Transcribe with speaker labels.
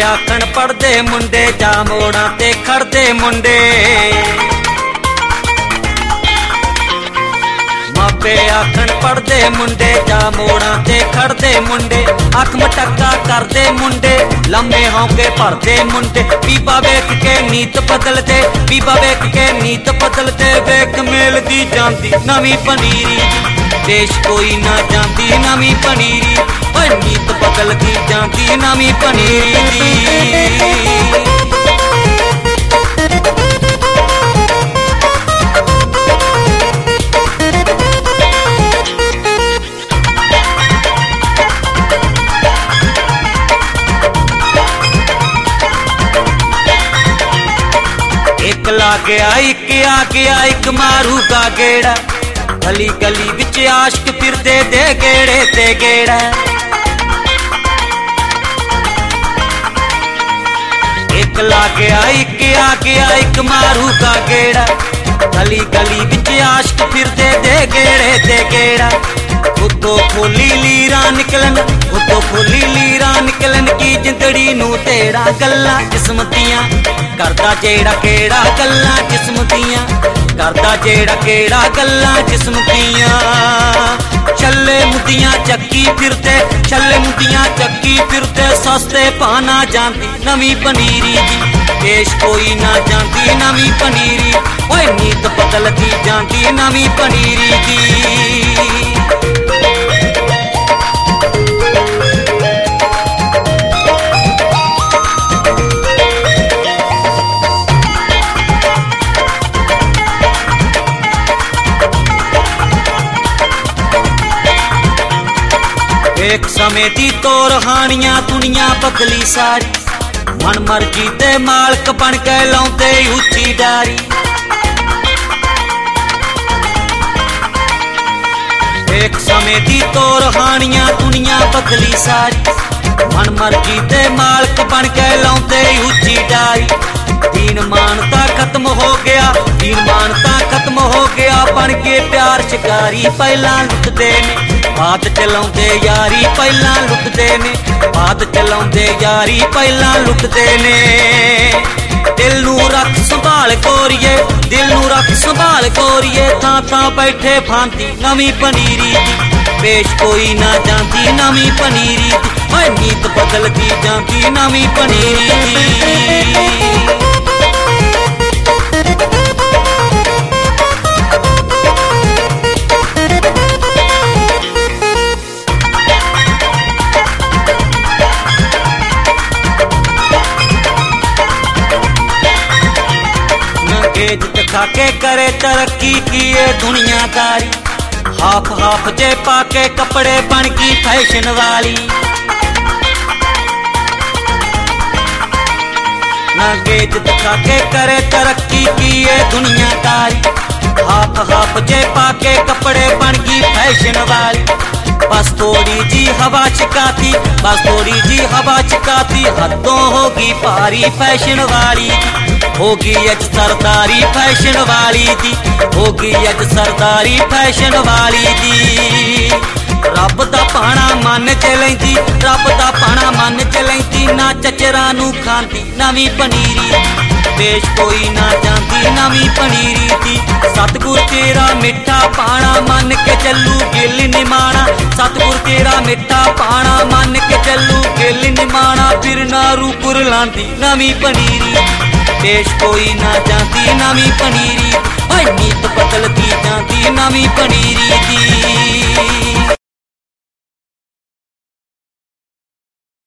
Speaker 1: आखण पढ़दे मुंडे जा मोड़ां ते खड़दे मुंडे। मापे आखण पढ़दे मुंडे जा मोड़ां ते खड़दे मुंडे। अख मटक्का करदे मुंडे लम्मे होके भरदे मुंडे। बीबा वेख के नीत बदलदे, बीबा वेख के नीत बदलदे। वेख मेलदी जांदी नवीं पनीरी, देश कोई ना जांदी नवीं पनीरी। ओए नीत बदलदी जांदी नवीं पनीरी दी। एक ला गया एक आ गया एक मारूगा गेड़ा। गली गली विच आशिक फिरदे दे गेड़े ते गेड़ा। एक ला गया एक आ गया एक मारूगा गेड़ा। गली गली विच आशिक फिरदे दे गेड़े ते गेड़ा। उतो खोली लीरा निकलन, उतो खोली लीरा निकलन की जिंदड़ी नू तेड़ा। गल्लां जिस्म दियां करदा जेड़ा केड़ा, गल्लां जिस्म दियां करदा जेड़ा केड़ा। गल्लां जिस्म दियां छल्ले मुंदियां चक्की फिरदे, छल्ले मुंदियां चक्की फिरदे। सस्ते पाना जांदी नवीं पनीरी दी, देश कोई ना जांदी नवीं पनीरी। ओए नीत बदलदी जांदी नवीं पनीरी दी। एक समय दी तो रहानियां दुनिया बदली सारी। मन मर्जी दे मालक बन के लाउंदे उच्ची डारी। एक समय दी तो रहानियां दुनिया बदली सारी। मन मर्जी दे मालक बन के लाउंदे उच्ची डारी। दीन मानता खत्म हो गया, दीन मानता खत्म हो गया। बन के प्यार शिकारी पहला लुटदे ने बात चलाउंदे यारी। पहला लुटदे ने बात चलाउंदे यारी, पहला लुटदे ने। दिल नू रख संभाल गोरिए, दिल नू रख संभाल गोरिए। थां थां बैठे फांदी नवीं पनीरी दी, पेश कोई ना जांदी नवीं पनीरी दी। ओए नीत बदलदी जांदी नवीं पनीरी दी। खाके करे तरक्की किए दुनियादारी। हाफ हाफ जे पाके कपड़े बन गई फैशन वाली। गेज दिखा के करे तरक्की किए दुनियादारी। हाफ हाफ जे पाके कपड़े बन गई फैशन वाली। बस थोड़ी जी हवा चिकाती, बस थोड़ी जी हवा चिकाती। हदों होगी पारी फैशन वाली दी, होगी अज सरदारी फैशन वाली दी, होगी अज सरदारी फैशन वाली दी। रब दा पाना मन च लैंदी, रब दा पाना मन च लैंदी। ना चचरा नू खांदी नवीं पनीरी, पेश कोई ना जांदी नवीं पनीरी दी। सतगुर तेरा मिठा पाना मन के चलू गिल निमाना। सतगुर तेरा मिठा पाना मन के चलू गिल निमाना। फिर ना रूपुर लांदी नवीं पनीरी, पेश कोई ना जांदी नवीं पनीरी। ओए नीत बदलदी जांदी नवीं पनीरी।